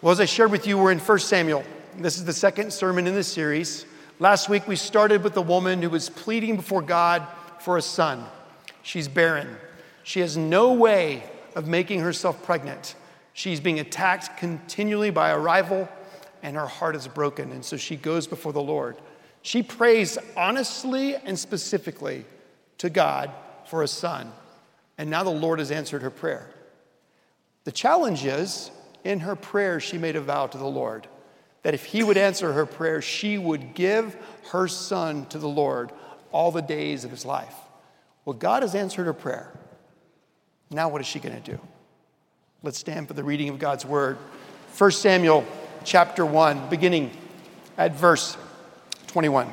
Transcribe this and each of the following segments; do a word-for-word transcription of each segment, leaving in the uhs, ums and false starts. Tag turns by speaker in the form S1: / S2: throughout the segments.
S1: Well, as I shared with you, we're in First Samuel. This is the second sermon in this series. Last week, we started with a woman who was pleading before God for a son. She's barren. She has no way of making herself pregnant. She's being attacked continually by a rival, and her heart is broken. And so she goes before the Lord. She prays honestly and specifically to God for a son. And now the Lord has answered her prayer. The challenge is, in her prayer, she made a vow to the Lord that if he would answer her prayer, she would give her son to the Lord all the days of his life. Well, God has answered her prayer. Now what is she going to do? Let's stand for the reading of God's word. First Samuel chapter one, beginning at verse twenty-one.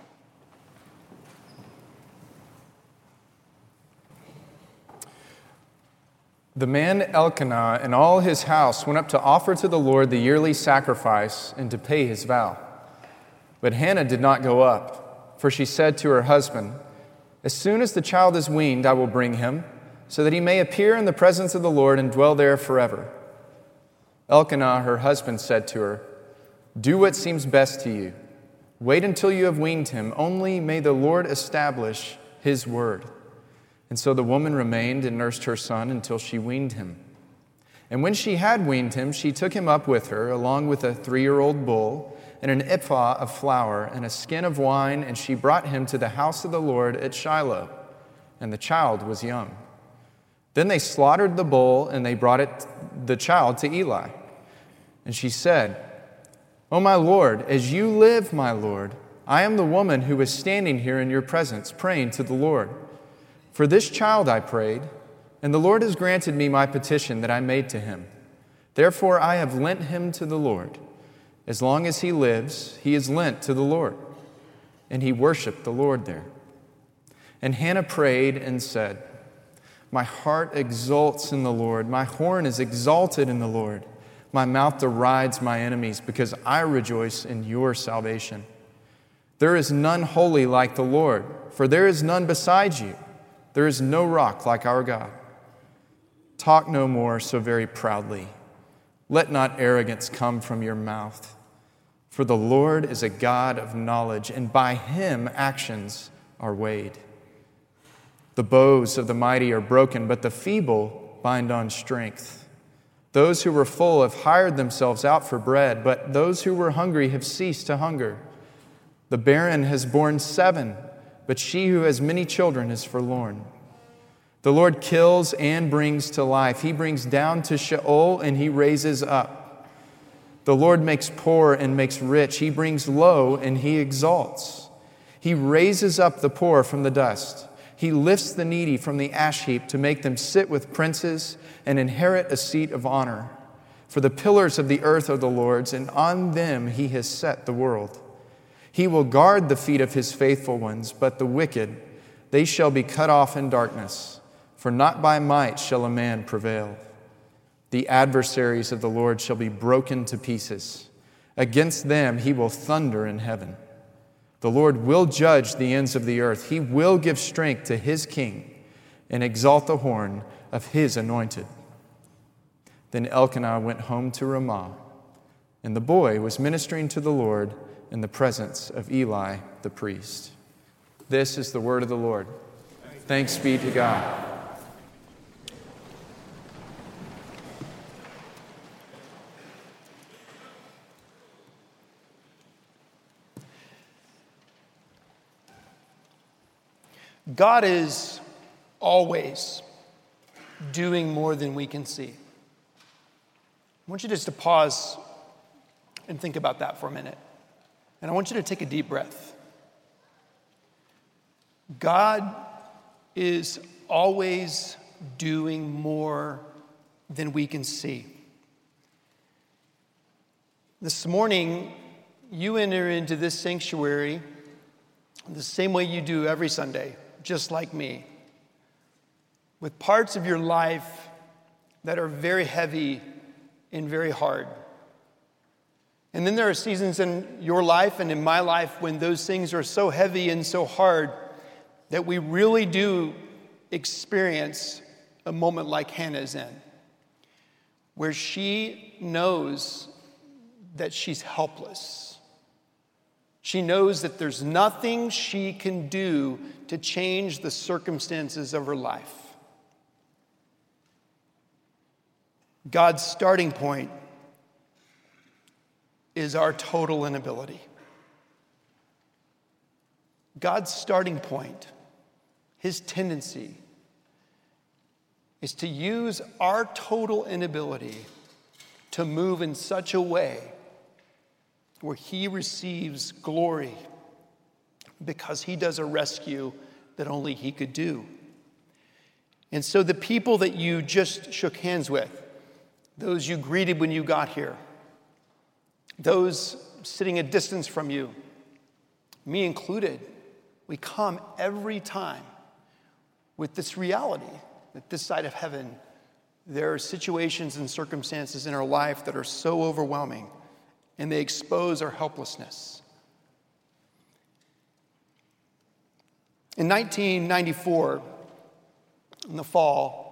S2: The man Elkanah and all his house went up to offer to the Lord the yearly sacrifice and to pay his vow. But Hannah did not go up, for she said to her husband, "As soon as the child is weaned, I will bring him, so that he may appear in the presence of the Lord and dwell there forever." Elkanah, her husband, said to her, "Do what seems best to you. Wait until you have weaned him, only may the Lord establish his word." And so the woman remained and nursed her son until she weaned him. And when she had weaned him, she took him up with her, along with a three-year-old bull and an ephah of flour and a skin of wine, and she brought him to the house of the Lord at Shiloh. And the child was young. Then they slaughtered the bull, and they brought it, the child to Eli. And she said, "O my Lord, as you live, my Lord, I am the woman who was standing here in your presence, praying to the Lord. For this child I prayed, and the Lord has granted me my petition that I made to him. Therefore I have lent him to the Lord. As long as he lives, he is lent to the Lord." And he worshiped the Lord there. And Hannah prayed and said, "My heart exults in the Lord. My horn is exalted in the Lord. My mouth derides my enemies because I rejoice in your salvation. There is none holy like the Lord, for there is none beside you. There is no rock like our God. Talk no more so very proudly. Let not arrogance come from your mouth. For the Lord is a God of knowledge, and by him actions are weighed. The bows of the mighty are broken, but the feeble bind on strength. Those who were full have hired themselves out for bread, but those who were hungry have ceased to hunger. The barren has borne seven, but she who has many children is forlorn. The Lord kills and brings to life. He brings down to Sheol and he raises up. The Lord makes poor and makes rich. He brings low and he exalts. He raises up the poor from the dust. He lifts the needy from the ash heap to make them sit with princes and inherit a seat of honor. For the pillars of the earth are the Lord's, and on them he has set the world. He will guard the feet of his faithful ones, but the wicked, they shall be cut off in darkness, for not by might shall a man prevail. The adversaries of the Lord shall be broken to pieces. Against them he will thunder in heaven. The Lord will judge the ends of the earth. He will give strength to his king and exalt the horn of his anointed." Then Elkanah went home to Ramah, and the boy was ministering to the Lord in the presence of Eli the priest. This is the word of the Lord. Thanks be to God.
S1: God is always doing more than we can see. I want you just to pause and think about that for a minute. And I want you to take a deep breath. God is always doing more than we can see. This morning, you enter into this sanctuary the same way you do every Sunday, just like me, with parts of your life that are very heavy and very hard. And then there are seasons in your life and in my life when those things are so heavy and so hard that we really do experience a moment like Hannah's in, where she knows that she's helpless. She knows that there's nothing she can do to change the circumstances of her life. God's starting point is our total inability. God's starting point, his tendency, is to use our total inability to move in such a way where he receives glory because he does a rescue that only he could do. And so the people that you just shook hands with, those you greeted when you got here, those sitting a distance from you, me included, we come every time with this reality that this side of heaven, there are situations and circumstances in our life that are so overwhelming, and they expose our helplessness. In nineteen ninety-four, in the fall,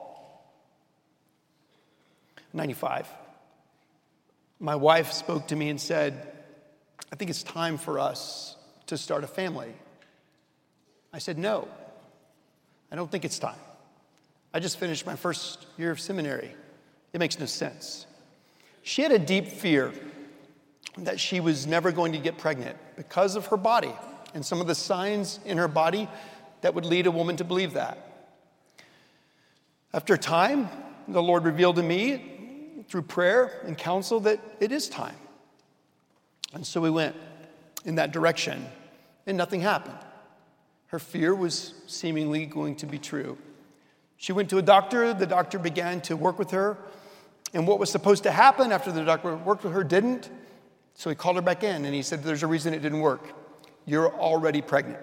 S1: ninety-five, my wife spoke to me and said, I think it's time for us to start a family. I said, no, I don't think it's time. I just finished my first year of seminary. It makes no sense. She had a deep fear that she was never going to get pregnant because of her body and some of the signs in her body that would lead a woman to believe that. After time, the Lord revealed to me through prayer and counsel that it is time. And so we went in that direction, and nothing happened. Her fear was seemingly going to be true. She went to a doctor. The doctor began to work with her. And what was supposed to happen after the doctor worked with her didn't. So he called her back in, and he said, there's a reason it didn't work. You're already pregnant.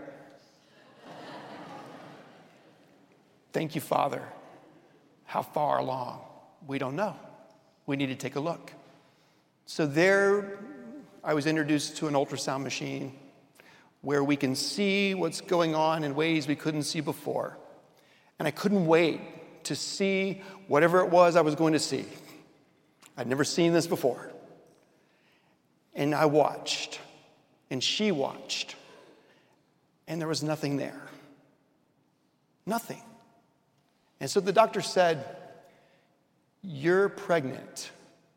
S1: Thank you, Father. How far along? We don't know. We need to take a look. So there, I was introduced to an ultrasound machine where we can see what's going on in ways we couldn't see before. And I couldn't wait to see whatever it was I was going to see. I'd never seen this before. And I watched, and she watched, and there was nothing there. Nothing. And so the doctor said, you're pregnant,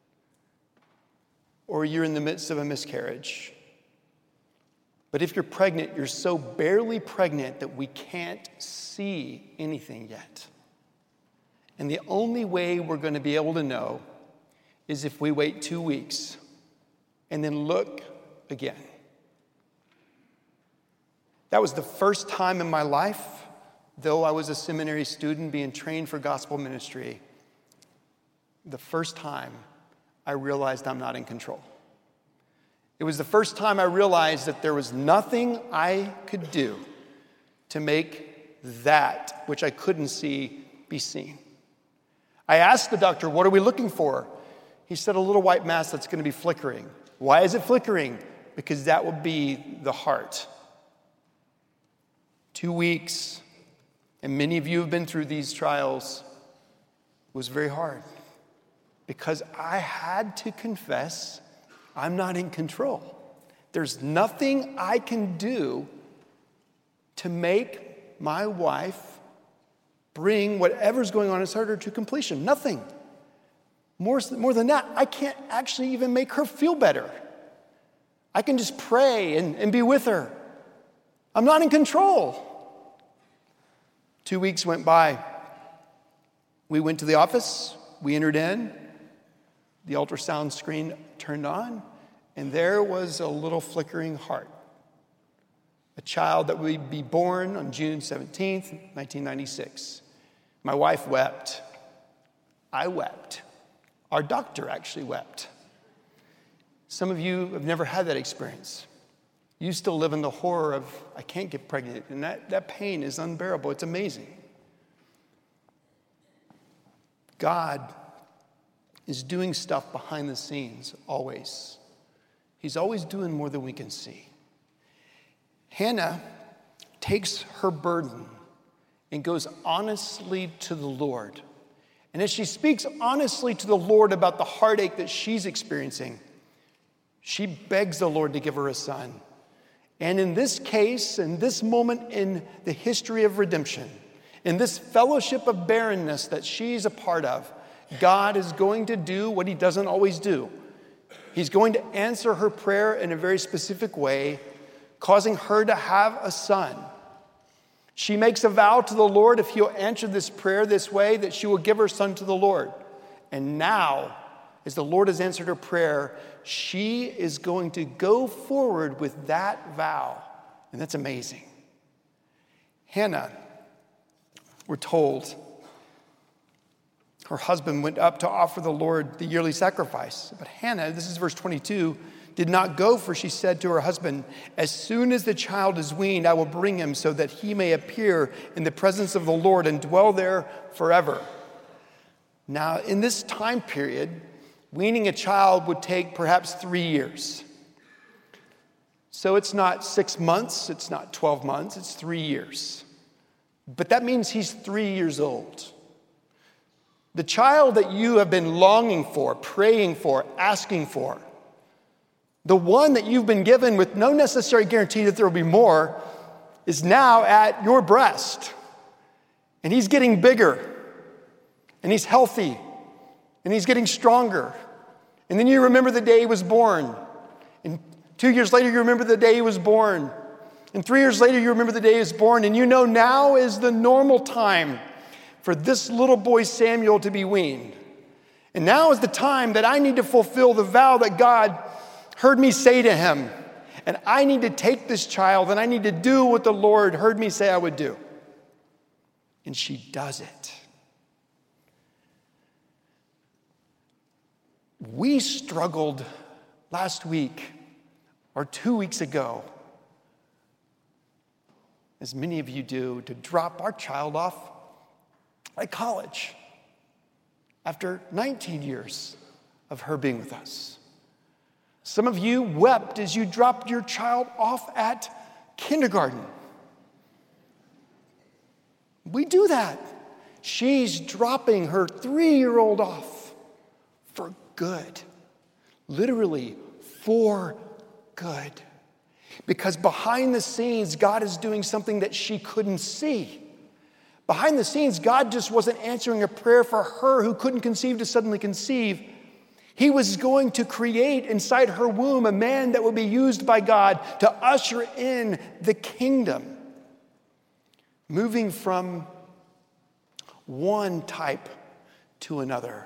S1: or you're in the midst of a miscarriage. But if you're pregnant, you're so barely pregnant that we can't see anything yet. And the only way we're going to be able to know is if we wait two weeks and then look again. That was the first time in my life, though I was a seminary student being trained for gospel ministry, the first time I realized I'm not in control. It was the first time I realized that there was nothing I could do to make that which I couldn't see be seen. I asked the doctor, what are we looking for? He said, a little white mass that's going to be flickering. Why is it flickering? Because that will be the heart. Two weeks, and many of you have been through these trials, was very hard. Because I had to confess I'm not in control. There's nothing I can do to make my wife bring whatever's going on inside her to completion. Nothing. More, more than that, I can't actually even make her feel better. I can just pray and, and be with her. I'm not in control. Two weeks went by. We went to the office. We entered in. The ultrasound screen turned on, and there was a little flickering heart. A child that would be born on June seventeenth, nineteen ninety-six. My wife wept. I wept. Our doctor actually wept. Some of you have never had that experience. You still live in the horror of, I can't get pregnant, and that, that pain is unbearable. It's amazing. God is doing stuff behind the scenes, always. He's always doing more than we can see. Hannah takes her burden and goes honestly to the Lord. And as she speaks honestly to the Lord about the heartache that she's experiencing, She begs the Lord to give her a son. And in this case, in this moment in the history of redemption, in this fellowship of barrenness that she's a part of, God is going to do what he doesn't always do. He's going to answer her prayer in a very specific way, causing her to have a son. She makes a vow to the Lord, if he'll answer this prayer this way, that she will give her son to the Lord. And now, as the Lord has answered her prayer, she is going to go forward with that vow. And that's amazing. Hannah, we're told, her husband went up to offer the Lord the yearly sacrifice. But Hannah, this is verse twenty-two, did not go, for she said to her husband, as soon as the child is weaned, I will bring him so that he may appear in the presence of the Lord and dwell there forever. Now, in this time period, weaning a child would take perhaps three years. So it's not six months, it's not twelve months, it's three years. But that means he's three years old. The child that you have been longing for, praying for, asking for, the one that you've been given with no necessary guarantee that there will be more, is now at your breast. And he's getting bigger. And he's healthy. And he's getting stronger. And then you remember the day he was born. And two years later, you remember the day he was born. And three years later, you remember the day he was born. And you know now is the normal time for this little boy Samuel to be weaned. And now is the time that I need to fulfill the vow that God heard me say to him. And I need to take this child and I need to do what the Lord heard me say I would do. And she does it. We struggled last week or two weeks ago, as many of you do, to drop our child off at college after nineteen years of her being with us. Some of you wept as you dropped your child off at kindergarten. We do that. She's dropping her three-year-old off for good. Literally, for good. Because behind the scenes, God is doing something that she couldn't see. Behind the scenes, God just wasn't answering a prayer for her who couldn't conceive to suddenly conceive. He was going to create inside her womb a man that would be used by God to usher in the kingdom, moving from one type to another.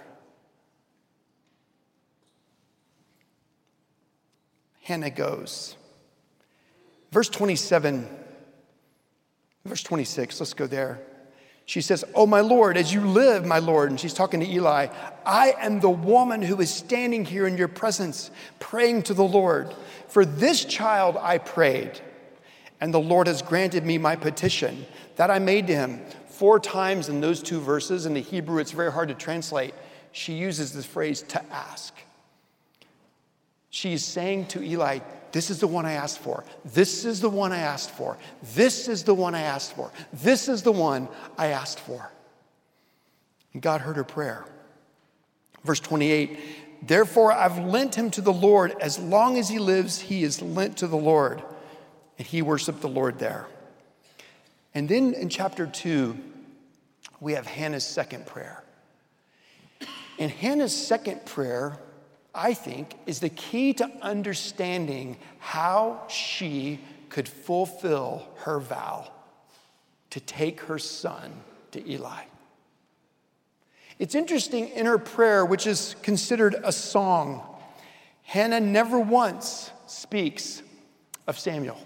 S1: Hannah goes. Verse twenty-seven, verse twenty-six, let's go there. She says, oh, my Lord, as you live, my Lord, and she's talking to Eli, I am the woman who is standing here in your presence, praying to the Lord. For this child I prayed, and the Lord has granted me my petition that I made to him. Four times in those two verses, in the Hebrew, it's very hard to translate. She uses this phrase, to ask. She is saying to Eli, this is the one I asked for. This is the one I asked for. This is the one I asked for. This is the one I asked for. And God heard her prayer. Verse twenty-eight, therefore I've lent him to the Lord. As long as he lives, he is lent to the Lord. And he worshiped the Lord there. And then in chapter two, we have Hannah's second prayer. And Hannah's second prayer, I think, is the key to understanding how she could fulfill her vow to take her son to Eli. It's interesting, in her prayer, which is considered a song, Hannah never once speaks of Samuel.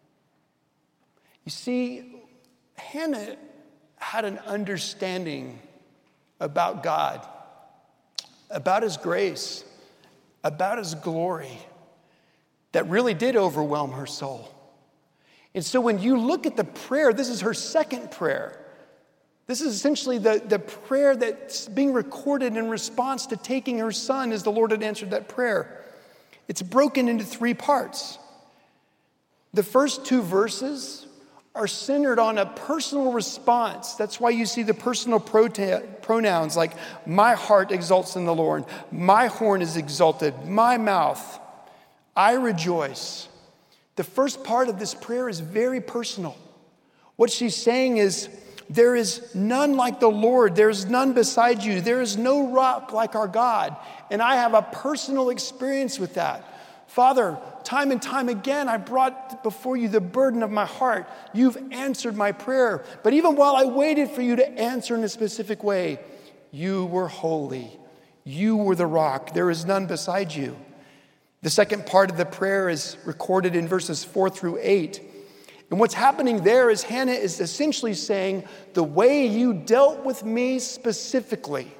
S1: You see, Hannah had an understanding about God, about his grace, about his glory, that really did overwhelm her soul. And so when you look at the prayer, this is her second prayer. This is essentially the, the prayer that's being recorded in response to taking her son as the Lord had answered that prayer. It's broken into three parts. The first two verses are centered on a personal response. That's why you see the personal pronouns like, my heart exalts in the Lord, my horn is exalted, my mouth. I rejoice. The first part of this prayer is very personal. What she's saying is, there is none like the Lord. There is none beside you. There is no rock like our God. And I have a personal experience with that. Father, time and time again, I brought before you the burden of my heart. You've answered my prayer. But even while I waited for you to answer in a specific way, you were holy. You were the rock. There is none beside you. The second part of the prayer is recorded in verses four through eight. And what's happening there is Hannah is essentially saying, the way you dealt with me specifically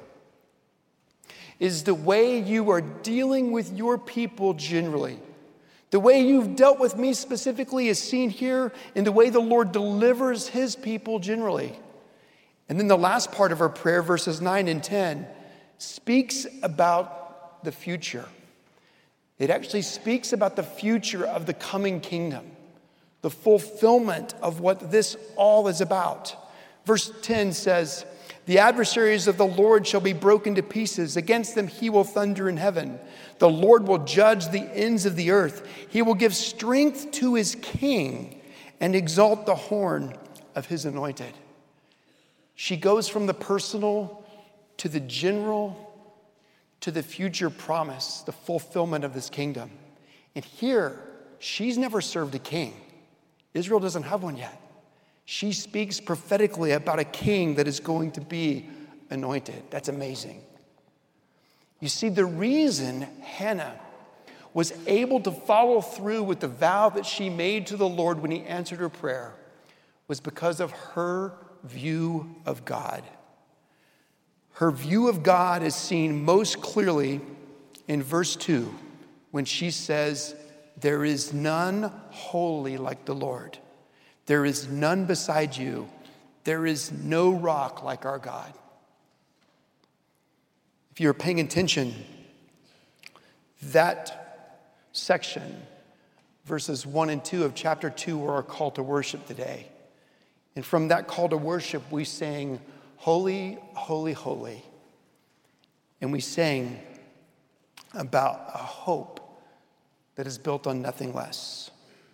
S1: is the way you are dealing with your people generally. The way you've dealt with me specifically is seen here in the way the Lord delivers his people generally. And then the last part of our prayer, verses nine and ten, speaks about the future. It actually speaks about the future of the coming kingdom, the fulfillment of what this all is about. Verse ten says, the adversaries of the Lord shall be broken to pieces. Against them he will thunder in heaven. The Lord will judge the ends of the earth. He will give strength to his king and exalt the horn of his anointed. She goes from the personal to the general to the future promise, the fulfillment of this kingdom. And here, she's never served a king. Israel doesn't have one yet. She speaks prophetically about a king that is going to be anointed. That's amazing. You see, the reason Hannah was able to follow through with the vow that she made to the Lord when he answered her prayer was because of her view of God. Her view of God is seen most clearly in verse two when she says, there is none holy like the Lord. There is none beside you. There is no rock like our God. If you're paying attention, that section, verses one and two of chapter two, are our call to worship today. And from that call to worship, we sang, holy, holy, holy. And we sang about a hope that is built on nothing less.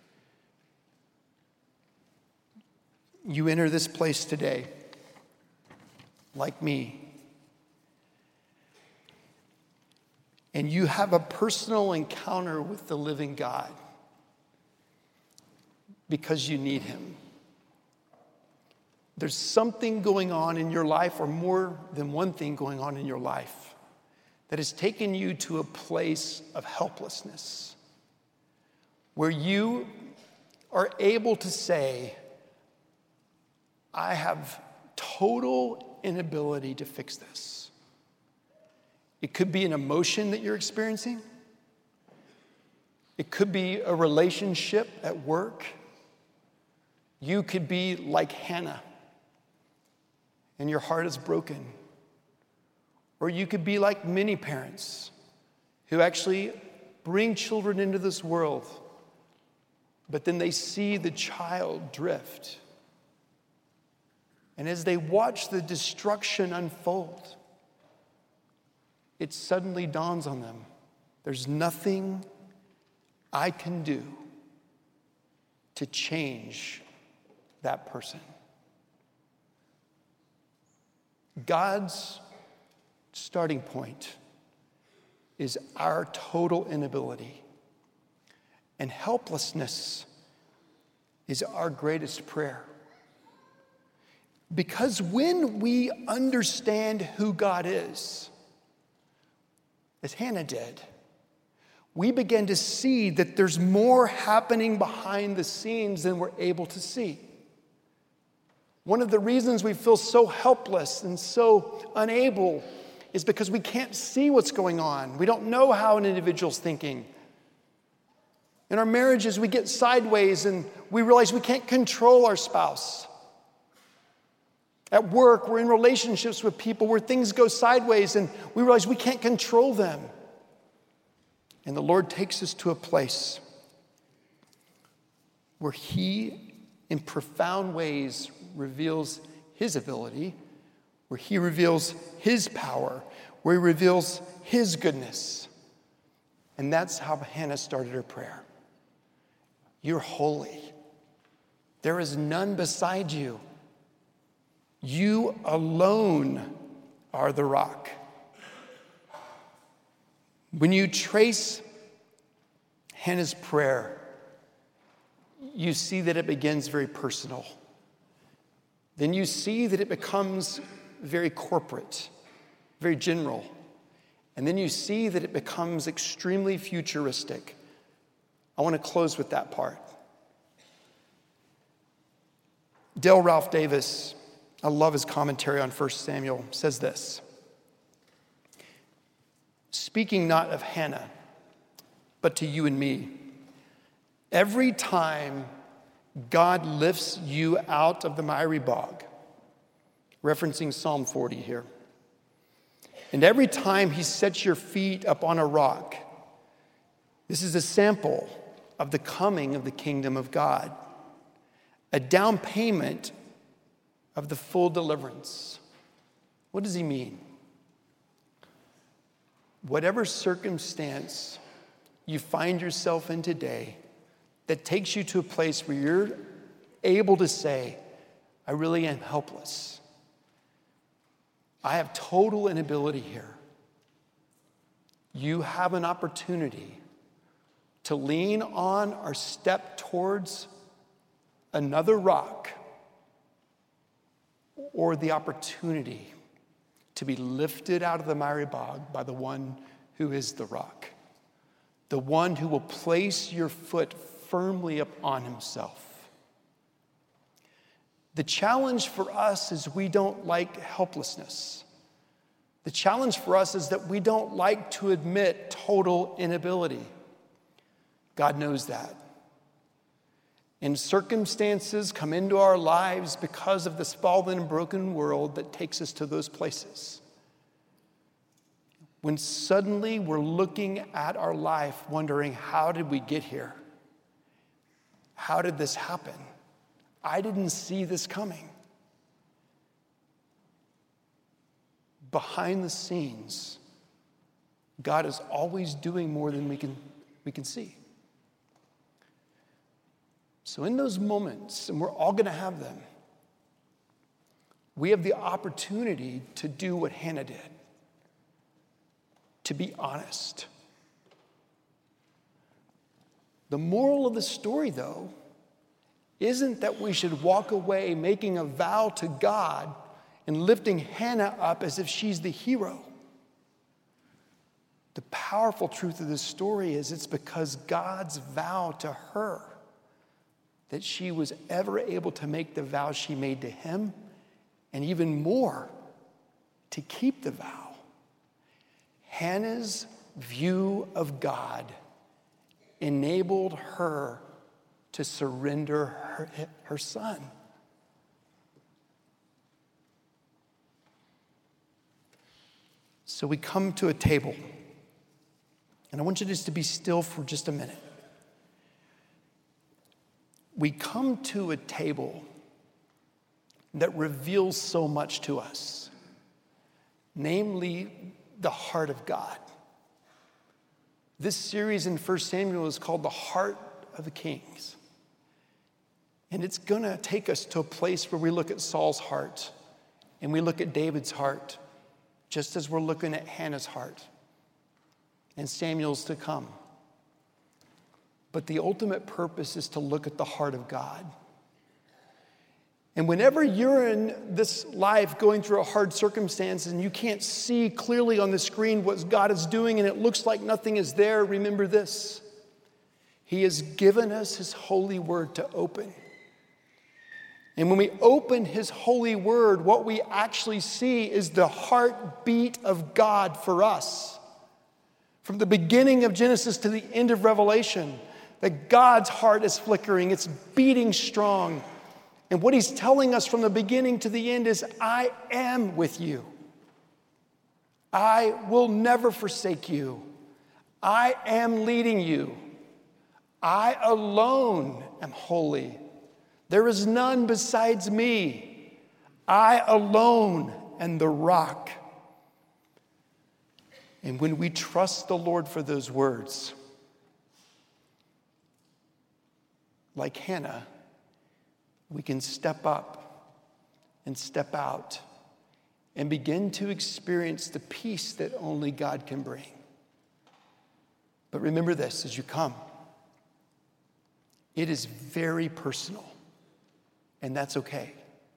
S1: You enter this place today, like me, and you have a personal encounter with the living God because you need him. There's something going on in your life, or more than one thing going on in your life, that has taken you to a place of helplessness, where you are able to say, I have total inability to fix this. It could be an emotion that you're experiencing. It could be a relationship at work. You could be like Hannah, and your heart is broken. Or you could be like many parents who actually bring children into this world, but then they see the child drift. And as they watch the destruction unfold, it suddenly dawns on them, there's nothing I can do to change that person. God's starting point is our total inability, and helplessness is our greatest prayer. Because when we understand who God is, as Hannah did, we begin to see that there's more happening behind the scenes than we're able to see. One of the reasons we feel so helpless and so unable is because we can't see what's going on. We don't know how an individual's thinking. In our marriages, we get sideways and we realize we can't control our spouse. At work, we're in relationships with people where things go sideways and we realize we can't control them. And the Lord takes us to a place where he, in profound ways, reveals his ability, where he reveals his power, where he reveals his goodness. And that's how Hannah started her prayer. You're holy. There is none beside you. You alone are the rock. When you trace Hannah's prayer, you see that it begins very personal. Then you see that it becomes very corporate, very general. And then you see that it becomes extremely futuristic. I want to close with that part. Dale Ralph Davis, I love his commentary on First Samuel, says this: speaking not of Hannah, but to you and me, every time God lifts you out of the miry bog, referencing Psalm forty here, and every time he sets your feet up on a rock, this is a sample of the coming of the kingdom of God, a down payment of the full deliverance. What does he mean? Whatever circumstance you find yourself in today that takes you to a place where you're able to say, I really am helpless. I have total inability here. You have an opportunity to lean on or step towards another rock, or the opportunity to be lifted out of the miry bog by the one who is the rock, the one who will place your foot firmly upon himself. The challenge for us is we don't like helplessness. The challenge for us is that we don't like to admit total inability. God knows that. And circumstances come into our lives because of this fallen and broken world that takes us to those places. When suddenly we're looking at our life wondering, how did we get here? How did this happen? I didn't see this coming. Behind the scenes, God is always doing more than we can, we can see. So in those moments, and we're all going to have them, we have the opportunity to do what Hannah did, to be honest. The moral of the story, though, isn't that we should walk away making a vow to God and lifting Hannah up as if she's the hero. The powerful truth of this story is it's because God's vow to her that she was ever able to make the vow she made to him, and even more, to keep the vow. Hannah's view of God enabled her to surrender her, her son. So we come to a table, and I want you just to be still for just a minute. We come to a table that reveals so much to us, namely the heart of God. This series in First Samuel is called The Heart of the Kings. And it's going to take us to a place where we look at Saul's heart and we look at David's heart, just as we're looking at Hannah's heart and Samuel's to come. But the ultimate purpose is to look at the heart of God. And whenever you're in this life going through a hard circumstance and you can't see clearly on the screen what God is doing and it looks like nothing is there, remember this: He has given us His holy word to open. And when we open His holy word, what we actually see is the heartbeat of God for us. From the beginning of Genesis to the end of Revelation, that God's heart is flickering, it's beating strong. And what He's telling us from the beginning to the end is, I am with you. I will never forsake you. I am leading you. I alone am holy. There is none besides me. I alone am the rock. And when we trust the Lord for those words, like Hannah, we can step up and step out and begin to experience the peace that only God can bring. But remember this as you come. It is very personal, and that's okay.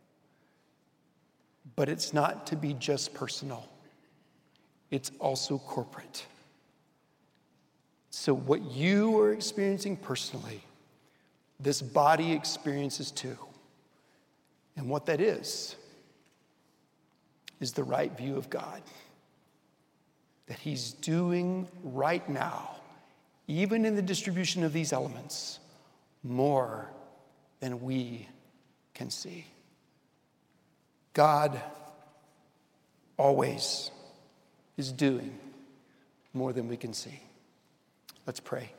S1: But it's not to be just personal. It's also corporate. So what you are experiencing personally, this body experiences too. And what that is, is the right view of God. That He's doing right now, even in the distribution of these elements, more than we can see. God always is doing more than we can see. Let's pray.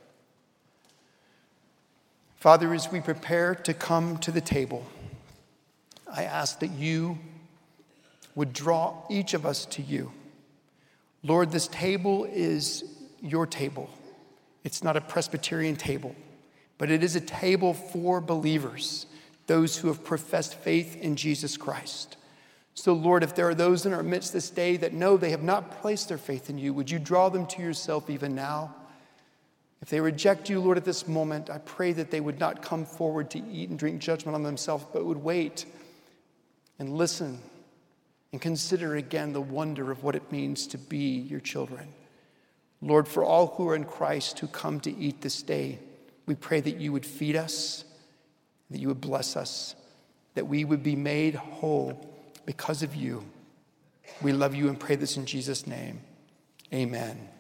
S1: Father, as we prepare to come to the table, I ask that you would draw each of us to you. Lord, this table is your table. It's not a Presbyterian table, but it is a table for believers, those who have professed faith in Jesus Christ. So, Lord, if there are those in our midst this day that know they have not placed their faith in you, would you draw them to yourself even now? If they reject you, Lord, at this moment, I pray that they would not come forward to eat and drink judgment on themselves, but would wait and listen and consider again the wonder of what it means to be your children. Lord, for all who are in Christ who come to eat this day, we pray that you would feed us, that you would bless us, that we would be made whole because of you. We love you and pray this in Jesus' name. Amen.